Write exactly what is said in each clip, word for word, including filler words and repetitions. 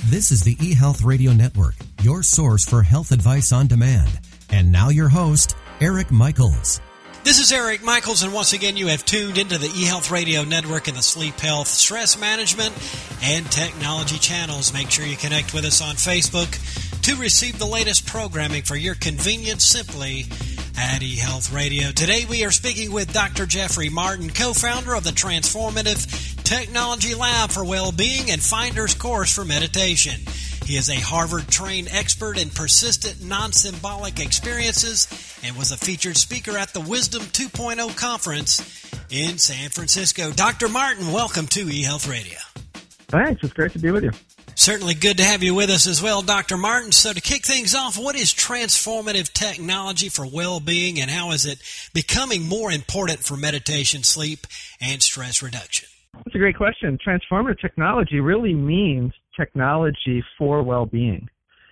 This is the eHealth Radio Network, your source for health advice on demand. And now your host, Eric Michaels. This is Eric Michaels, and once again you have tuned into the eHealth Radio Network and the Sleep Health, Stress Management, and Technology channels. Make sure you connect with us on Facebook to receive the latest programming for your convenience simply at eHealth Radio. Today we are speaking with Doctor Jeffrey Martin, co-founder of the Transformative Technology Lab for Wellbeing and Finder's Course for Meditation. He is a Harvard-trained expert in persistent non-symbolic experiences and was a featured speaker at the Wisdom two point oh conference in San Francisco. Doctor Martin, welcome to eHealth Radio. Thanks. It's great to be with you. Certainly good to have you with us as well, Doctor Martin. So to kick things off, what is transformative technology for well-being, and how is it becoming more important for meditation, sleep, and stress reduction? That's a great question. Transformative technology really means technology for well-being.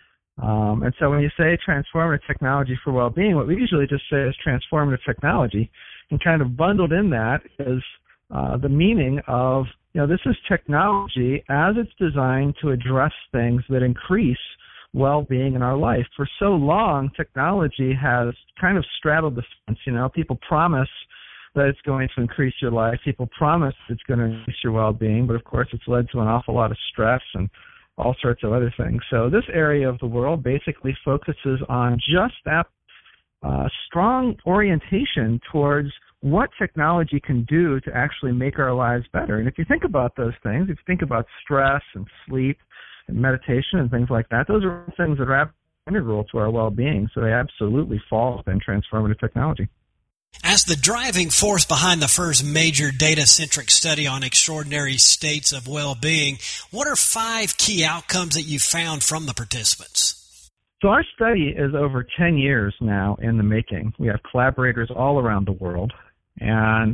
Um, and so when you say transformative technology for well-being, what we usually just say is transformative technology. And kind of bundled in that is uh, the meaning of, you know, this is technology as it's designed to address things that increase well-being in our life. For so long, technology has kind of straddled the fence. You know, people promise that it's going to increase your life. People promise it's going to increase your well-being, but of course it's led to an awful lot of stress and all sorts of other things. So this area of the world basically focuses on just that uh, strong orientation towards what technology can do to actually make our lives better. And if you think about those things, if you think about stress and sleep and meditation and things like that, those are things that are integral to our well-being, so they absolutely fall within transformative technology. As the driving force behind the first major data-centric study on extraordinary states of well-being, what are five key outcomes that you found from the participants? So our study is over ten years now in the making. We have collaborators all around the world, and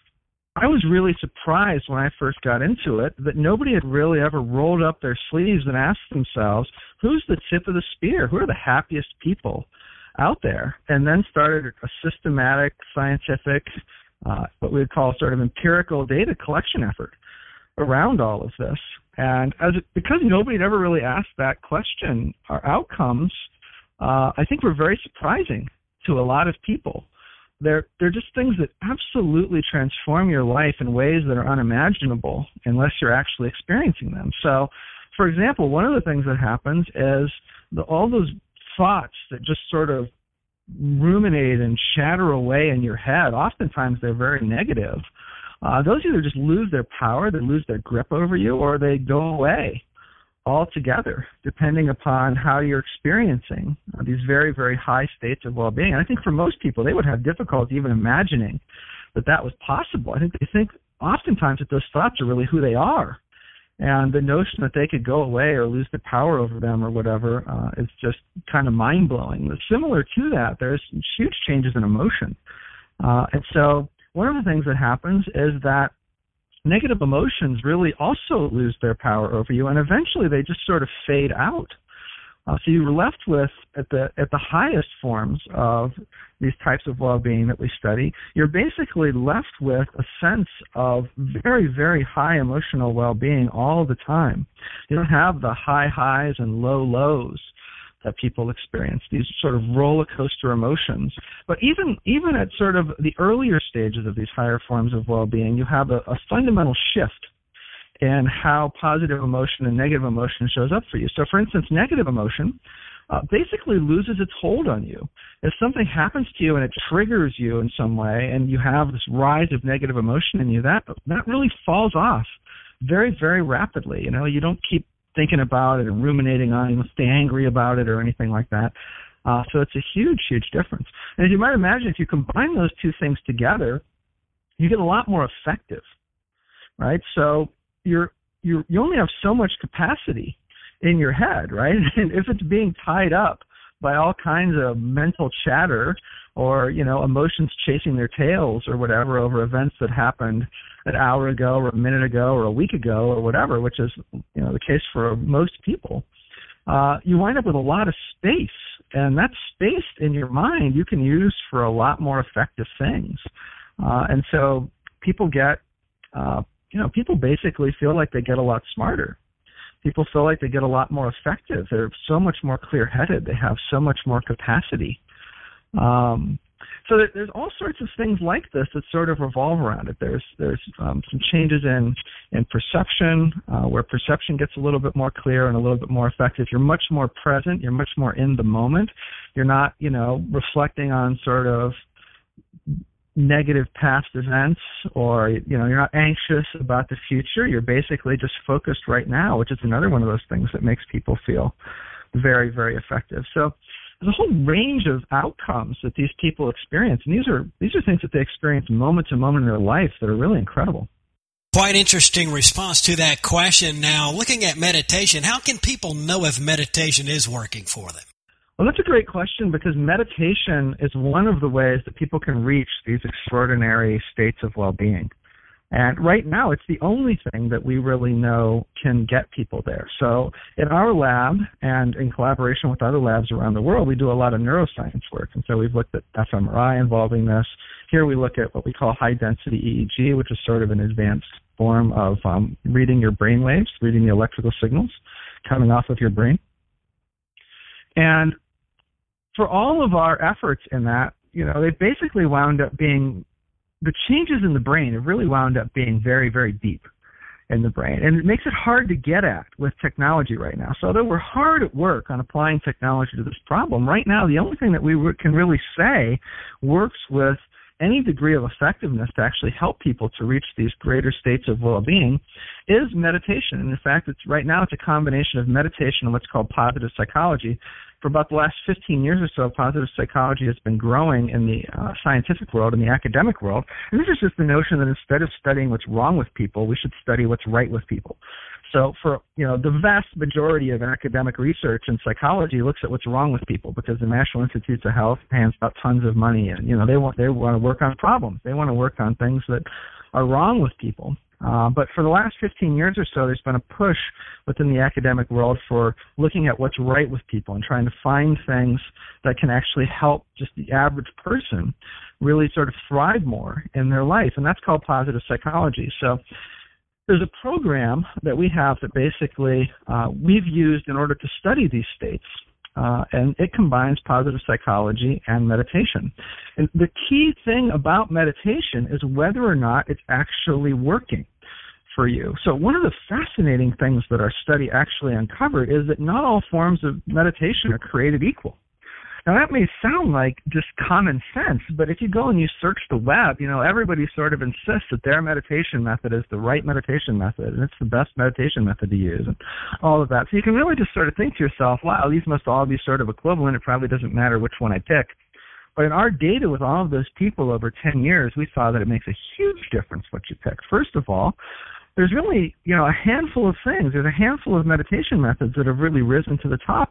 I was really surprised when I first got into it that nobody had really ever rolled up their sleeves and asked themselves, who's the tip of the spear? Who are the happiest people out there? And then started a systematic, scientific, uh, what we would call sort of empirical data collection effort around all of this. And as it, because nobody had ever really asked that question, our outcomes, uh, I think, were very surprising to a lot of people. They're, they're just things that absolutely transform your life in ways that are unimaginable unless you're actually experiencing them. So, for example, one of the things that happens is the, all those thoughts that just sort of ruminate and shatter away in your head, oftentimes they're very negative. Uh, those either just lose their power, they lose their grip over you, or they go away altogether, depending upon how you're experiencing uh, these very, very high states of well-being. And I think for most people, they would have difficulty even imagining that that was possible. I think they think oftentimes that those thoughts are really who they are. And the notion that they could go away or lose the power over them or whatever uh, is just kind of mind-blowing. But similar to that, there's huge changes in emotion. Uh, and so one of the things that happens is that negative emotions really also lose their power over you, and eventually they just sort of fade out. Uh, so you're left with, at the at the highest forms of these types of well-being that we study, you're basically left with a sense of very, very high emotional well-being all the time. You don't have the high highs and low lows that people experience, these sort of roller coaster emotions. But even even at sort of the earlier stages of these higher forms of well-being, you have a, a fundamental shift in how positive emotion and negative emotion shows up for you. So, for instance, negative emotion uh, basically loses its hold on you. If something happens to you and it triggers you in some way and you have this rise of negative emotion in you, that that really falls off very, very rapidly. You know, you don't keep thinking about it and ruminating on it, you don't stay angry about it or anything like that. Uh, so it's a huge, huge difference. And as you might imagine, if you combine those two things together, you get a lot more effective, right? So you're, you're, you only have so much capacity in your head, right? And if it's being tied up by all kinds of mental chatter or, you know, emotions chasing their tails or whatever over events that happened an hour ago or a minute ago or a week ago or whatever, which is, you know, the case for most people, uh, you wind up with a lot of space. And that space in your mind you can use for a lot more effective things. Uh, and so people get, uh, you know, people basically feel like they get a lot smarter. people feel like they get a lot more effective. They're so much more clear-headed. They have so much more capacity. Um, so there's all sorts of things like this that sort of revolve around it. There's there's um, some changes in in perception, uh, where perception gets a little bit more clear and a little bit more effective. You're much more present. You're much more in the moment. You're not, you know, reflecting on sort of negative past events, or, you know, you're not anxious about the future. You're basically just focused right now, which is another one of those things that makes people feel very, very effective. So there's a whole range of outcomes that these people experience, and these are these are things that they experience moment to moment in their life that are really incredible. Quite interesting response to that question. Now, looking at meditation, how can people know if meditation is working for them? Well, that's a great question, because meditation is one of the ways that people can reach these extraordinary states of well-being. And right now, it's the only thing that we really know can get people there. So in our lab, and in collaboration with other labs around the world, we do a lot of neuroscience work. And so we've looked at f M R I involving this. Here we look at what we call high-density E E G, which is sort of an advanced form of um, reading your brain waves, reading the electrical signals coming off of your brain. And for all of our efforts in that, you know, they basically wound up being, the changes in the brain have really wound up being very, very deep in the brain. And it makes it hard to get at with technology right now. So although we're hard at work on applying technology to this problem, right now the only thing that we can really say works with any degree of effectiveness to actually help people to reach these greater states of well-being is meditation. And in fact, it's right now it's a combination of meditation and what's called positive psychology. For about the last fifteen years or so, positive psychology has been growing in the uh, scientific world, in the academic world. And this is just the notion that instead of studying what's wrong with people, we should study what's right with people. So for, you know, the vast majority of academic research in psychology looks at what's wrong with people, because the National Institutes of Health hands out tons of money, and, you know, they want they want to work on problems. They want to work on things that are wrong with people. Uh, but for the last fifteen years or so, there's been a push within the academic world for looking at what's right with people and trying to find things that can actually help just the average person really sort of thrive more in their life. And that's called positive psychology. So there's a program that we have that basically uh, we've used in order to study these states. Uh, and it combines positive psychology and meditation. And the key thing about meditation is whether or not it's actually working for you. So one of the fascinating things that our study actually uncovered is that not all forms of meditation are created equal. Now, that may sound like just common sense, but if you go and you search the web, you know, everybody sort of insists that their meditation method is the right meditation method, and it's the best meditation method to use, and all of that. So you can really just sort of think to yourself, wow, these must all be sort of equivalent. It probably doesn't matter which one I pick. But in our data with all of those people over ten years, we saw that it makes a huge difference what you pick. First of all, there's really, you know, a handful of things. There's a handful of meditation methods that have really risen to the top.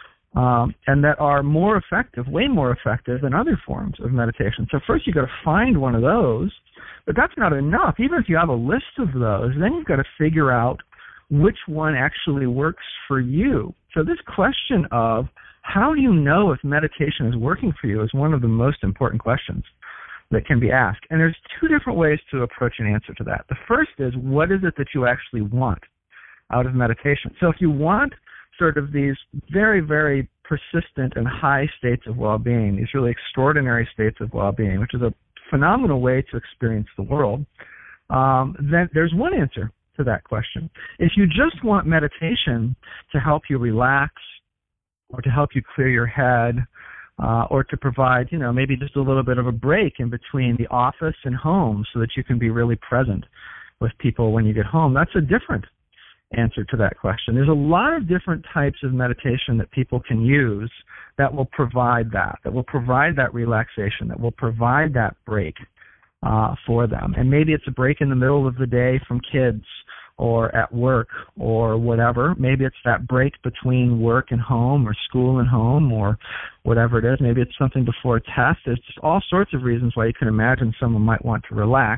Um, and that are more effective, way more effective than other forms of meditation. So first you've got to find one of those, but that's not enough. Even if you have a list of those, then you've got to figure out which one actually works for you. So this question of how do you know if meditation is working for you is one of the most important questions that can be asked. And there's two different ways to approach an answer to that. The first is, what is it that you actually want out of meditation? So if you want sort of these very, very persistent and high states of well-being, these really extraordinary states of well-being, which is a phenomenal way to experience the world, um, then there's one answer to that question. If you just want meditation to help you relax, or to help you clear your head, uh, or to provide, you know, maybe just a little bit of a break in between the office and home so that you can be really present with people when you get home, that's a different answer to that question. There's a lot of different types of meditation that people can use that will provide that, that will provide that relaxation, that will provide that break uh, for them. And maybe it's a break in the middle of the day from kids or at work or whatever. Maybe it's that break between work and home, or school and home, or whatever it is. Maybe it's something before a test. There's just all sorts of reasons why you can imagine someone might want to relax.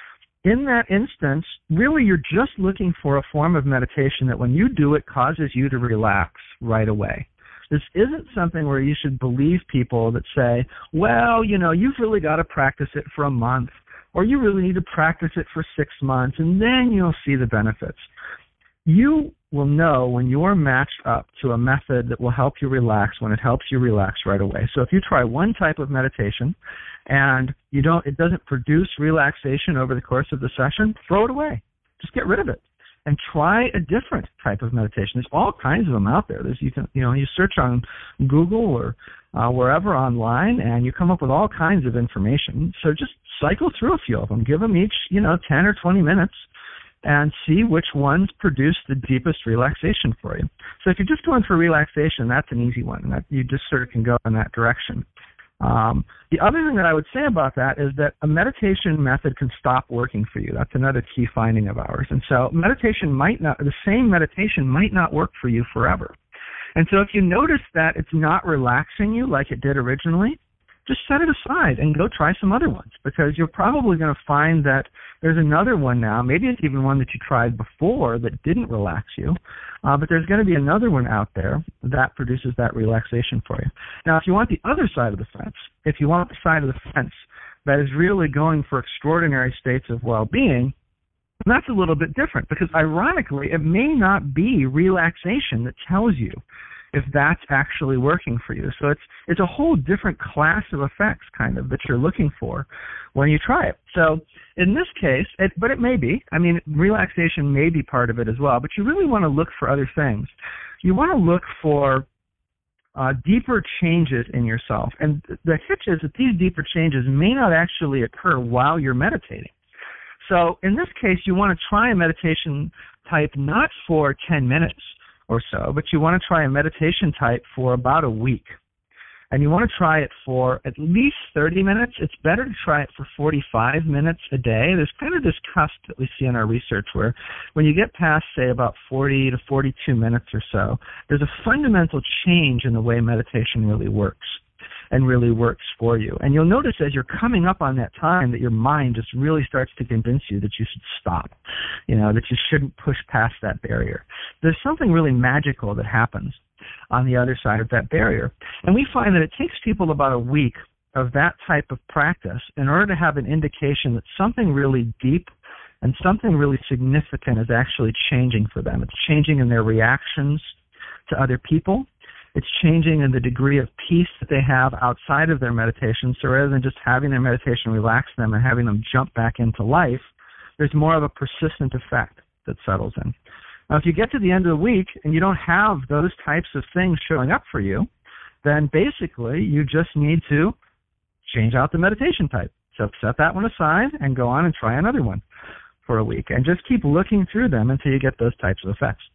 In that instance, really you're just looking for a form of meditation that when you do it causes you to relax right away. This isn't something where you should believe people that say, well, you know, you've really got to practice it for a month, or you really need to practice it for six months, and then you'll see the benefits. You will know when you're matched up to a method that will help you relax when it helps you relax right away. So if you try one type of meditation and you don't, it doesn't produce relaxation over the course of the session, throw it away. Just get rid of it and try a different type of meditation. There's all kinds of them out there. There's, you can, you know, you search on Google or uh, wherever online, and you come up with all kinds of information. So just cycle through a few of them. Give them each, you know, ten or twenty minutes, and see which ones produce the deepest relaxation for you. So if you're just going for relaxation, that's an easy one. That you just sort of can go in that direction. Um, the other thing that I would say about that is that a meditation method can stop working for you. That's another key finding of ours. And so meditation might not, the same meditation might not work for you forever. And so if you notice that it's not relaxing you like it did originally, just set it aside and go try some other ones, because you're probably going to find that there's another one now. Maybe it's even one that you tried before that didn't relax you, uh, but there's going to be another one out there that produces that relaxation for you. Now, if you want the other side of the fence, if you want the side of the fence that is really going for extraordinary states of well-being, that's a little bit different, because ironically, it may not be relaxation that tells you if that's actually working for you. So it's it's a whole different class of effects kind of that you're looking for when you try it. So in this case, it, but it may be, I mean, relaxation may be part of it as well, but you really want to look for other things. You want to look for uh, deeper changes in yourself. And the hitch is that these deeper changes may not actually occur while you're meditating. So in this case, you want to try a meditation type not for ten minutes or so, but you want to try a meditation type for about a week. And you want to try it for at least thirty minutes. It's better to try it for forty-five minutes a day. There's kind of this cusp that we see in our research where when you get past, say, about forty to forty-two minutes or so, there's a fundamental change in the way meditation really works and really works for you. And you'll notice as you're coming up on that time that your mind just really starts to convince you that you should stop, you know, that you shouldn't push past that barrier. There's something really magical that happens on the other side of that barrier. And we find that it takes people about a week of that type of practice in order to have an indication that something really deep and something really significant is actually changing for them. It's changing in their reactions to other people. It's changing in the degree of peace that they have outside of their meditation. So rather than just having their meditation relax them and having them jump back into life, there's more of a persistent effect that settles in. Now, if you get to the end of the week and you don't have those types of things showing up for you, then basically you just need to change out the meditation type. So set that one aside and go on and try another one for a week. And just keep looking through them until you get those types of effects.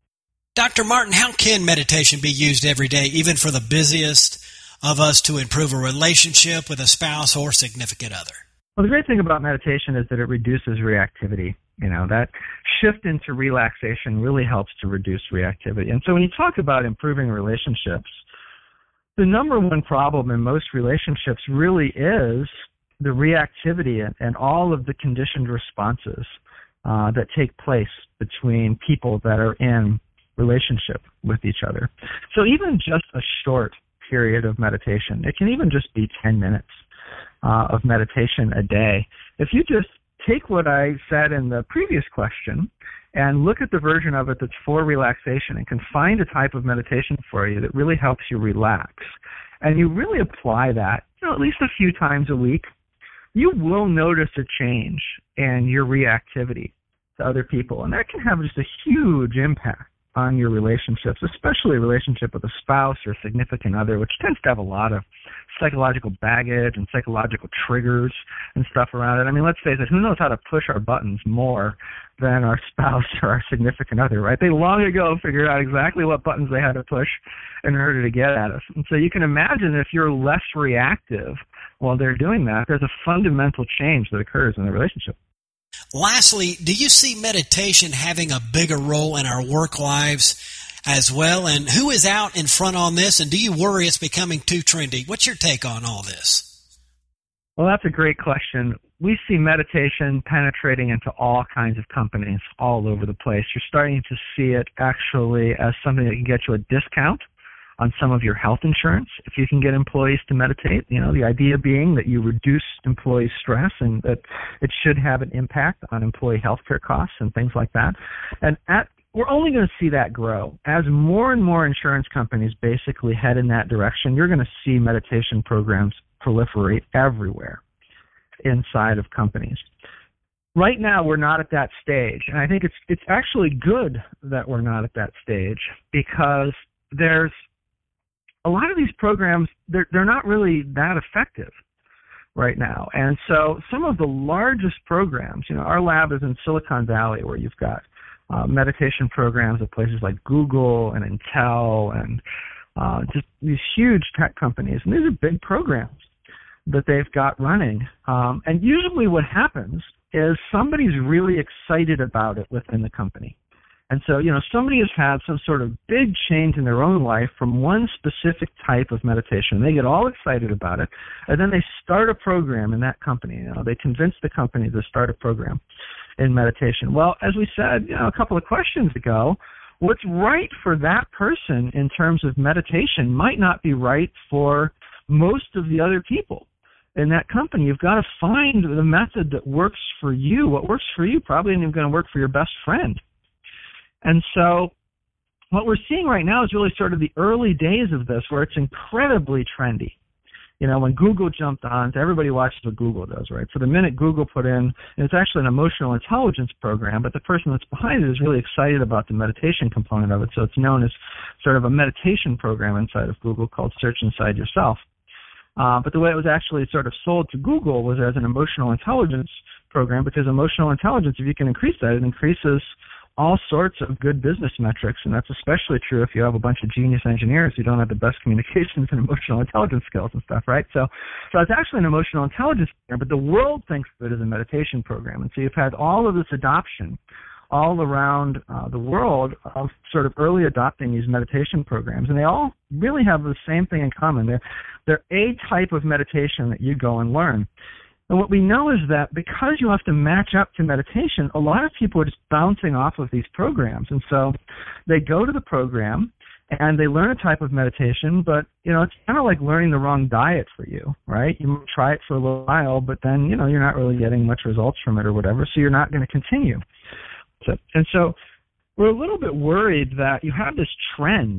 Doctor Martin, how can meditation be used every day, even for the busiest of us, to improve a relationship with a spouse or significant other? Well, the great thing about meditation is that it reduces reactivity. You know, that shift into relaxation really helps to reduce reactivity. And so when you talk about improving relationships, the number one problem in most relationships really is the reactivity and, and all of the conditioned responses uh, that take place between people that are in relationship with each other. So even just a short period of meditation, it can even just be ten minutes uh, of meditation a day. If you just take what I said in the previous question and look at the version of it that's for relaxation and can find a type of meditation for you that really helps you relax, and you really apply that, you know, at least a few times a week, you will notice a change in your reactivity to other people. And that can have just a huge impact on your relationships, especially a relationship with a spouse or a significant other, which tends to have a lot of psychological baggage and psychological triggers and stuff around it. I mean, let's face it, who knows how to push our buttons more than our spouse or our significant other, right? They long ago figured out exactly what buttons they had to push in order to get at us. And so you can imagine if you're less reactive while they're doing that, there's a fundamental change that occurs in the relationship. Lastly, do you see meditation having a bigger role in our work lives as well? And who is out in front on this? And do you worry it's becoming too trendy? What's your take on all this? Well, that's a great question. We see meditation penetrating into all kinds of companies all over the place. You're starting to see it actually as something that can get you a discount on some of your health insurance if you can get employees to meditate. You know, the idea being that you reduce employee stress and that it should have an impact on employee health care costs and things like that. And at we're only going to see that grow. As more and more insurance companies basically head in that direction, you're going to see meditation programs proliferate everywhere inside of companies. Right now, we're not at that stage, and I think it's it's actually good that we're not at that stage, because there's a lot of these programs, they're, they're not really that effective right now. And so some of the largest programs, you know, our lab is in Silicon Valley, where you've got uh, meditation programs at places like Google and Intel and uh, just these huge tech companies. And these are big programs that they've got running. Um, and usually what happens is somebody's really excited about it within the company. And so, you know, somebody has had some sort of big change in their own life from one specific type of meditation. They get all excited about it, and then they start a program in that company. You know, they convince the company to start a program in meditation. Well, as we said, you know, a couple of questions ago, what's right for that person in terms of meditation might not be right for most of the other people in that company. You've got to find the method that works for you. What works for you probably isn't even going to work for your best friend. And so what we're seeing right now is really sort of the early days of this, where it's incredibly trendy. You know, when Google jumped on, everybody watches what Google does, right? So the minute Google put in, and it's actually an emotional intelligence program, but the person that's behind it is really excited about the meditation component of it. So it's known as sort of a meditation program inside of Google called Search Inside Yourself. Uh, but the way it was actually sort of sold to Google was as an emotional intelligence program, because emotional intelligence, if you can increase that, it increases all sorts of good business metrics, and that's especially true if you have a bunch of genius engineers who don't have the best communications and emotional intelligence skills and stuff, right? So, so it's actually an emotional intelligence program, but the world thinks of it as a meditation program. And so you've had all of this adoption all around uh, the world of sort of early adopting these meditation programs, and they all really have the same thing in common. They're, they're a type of meditation that you go and learn. And what we know is that because you have to match up to meditation, a lot of people are just bouncing off of these programs. And so they go to the program and they learn a type of meditation, but, you know, it's kind of like learning the wrong diet for you, right? You try it for a little while, but then, you know, you're not really getting much results from it or whatever, so you're not going to continue. So, and so we're a little bit worried that you have this trend,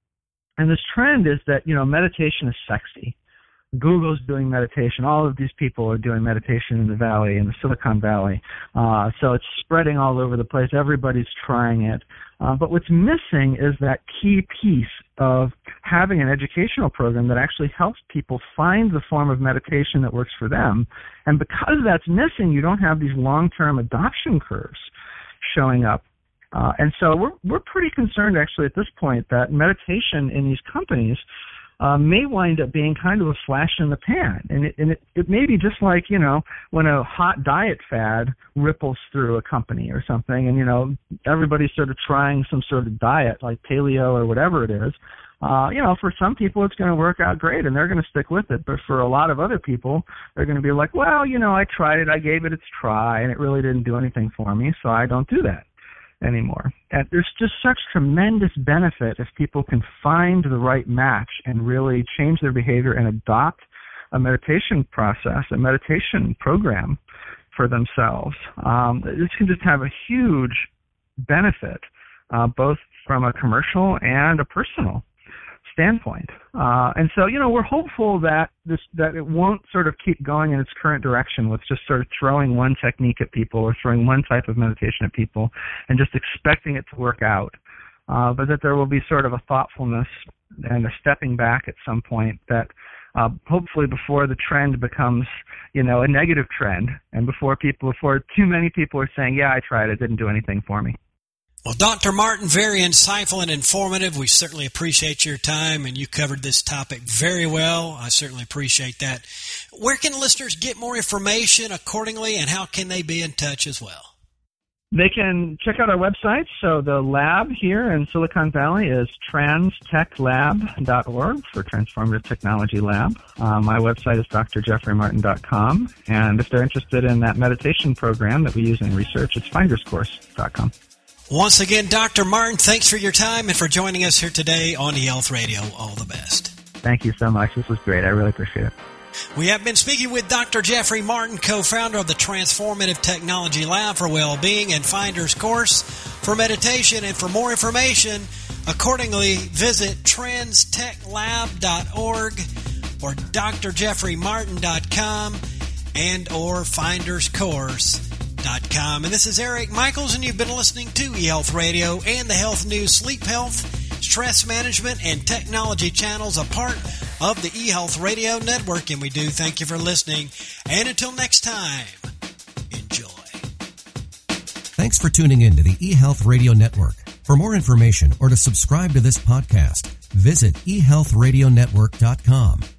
and this trend is that, you know, meditation is sexy. Google's doing meditation. All of these people are doing meditation in the Valley, in the Silicon Valley. Uh, so it's spreading all over the place. Everybody's trying it. Uh, but what's missing is that key piece of having an educational program that actually helps people find the form of meditation that works for them. And because that's missing, you don't have these long-term adoption curves showing up. Uh, and so we're we're pretty concerned, actually, at this point, that meditation in these companies Uh, may wind up being kind of a flash in the pan. And, it, and it, it may be just like, you know, when a hot diet fad ripples through a company or something, and, you know, everybody's sort of trying some sort of diet like paleo or whatever it is. Uh, you know, for some people it's going to work out great and they're going to stick with it. But for a lot of other people, they're going to be like, well, you know, I tried it, I gave it its try, and it really didn't do anything for me, so I don't do that anymore. And there's just such tremendous benefit if people can find the right match and really change their behavior and adopt a meditation process, a meditation program for themselves. Um, this can just have a huge benefit, uh, both from a commercial and a personal standpoint. Uh, and so, you know, we're hopeful that this that it won't sort of keep going in its current direction with just sort of throwing one technique at people or throwing one type of meditation at people and just expecting it to work out, uh, but that there will be sort of a thoughtfulness and a stepping back at some point that uh, hopefully before the trend becomes, you know, a negative trend, and before people, before too many people are saying, yeah, I tried it, it didn't do anything for me. Well, Doctor Martin, very insightful and informative. We certainly appreciate your time, and you covered this topic very well. I certainly appreciate that. Where can listeners get more information accordingly, and how can they be in touch as well? They can check out our website. So the lab here in Silicon Valley is trans tech lab dot org for Transformative Technology Lab. Uh, my website is d r jeffrey martin dot com. And if they're interested in that meditation program that we use in research, it's finders course dot com. Once again, Doctor Martin, thanks for your time and for joining us here today on eHealth Radio. All the best. Thank you so much. This was great. I really appreciate it. We have been speaking with Doctor Jeffrey Martin, co-founder of the Transformative Technology Lab for Wellbeing and Finders Course. for meditation. And for more information, accordingly, visit trans tech lab dot org or d r jeffrey martin dot com and or finders course dot com. And this is Eric Michaels, and you've been listening to eHealth Radio and the Health News Sleep Health, Stress Management, and Technology channels, a part of the eHealth Radio Network. And we do thank you for listening. And until next time, enjoy. Thanks for tuning in to the eHealth Radio Network. For more information or to subscribe to this podcast, visit e health radio network dot com.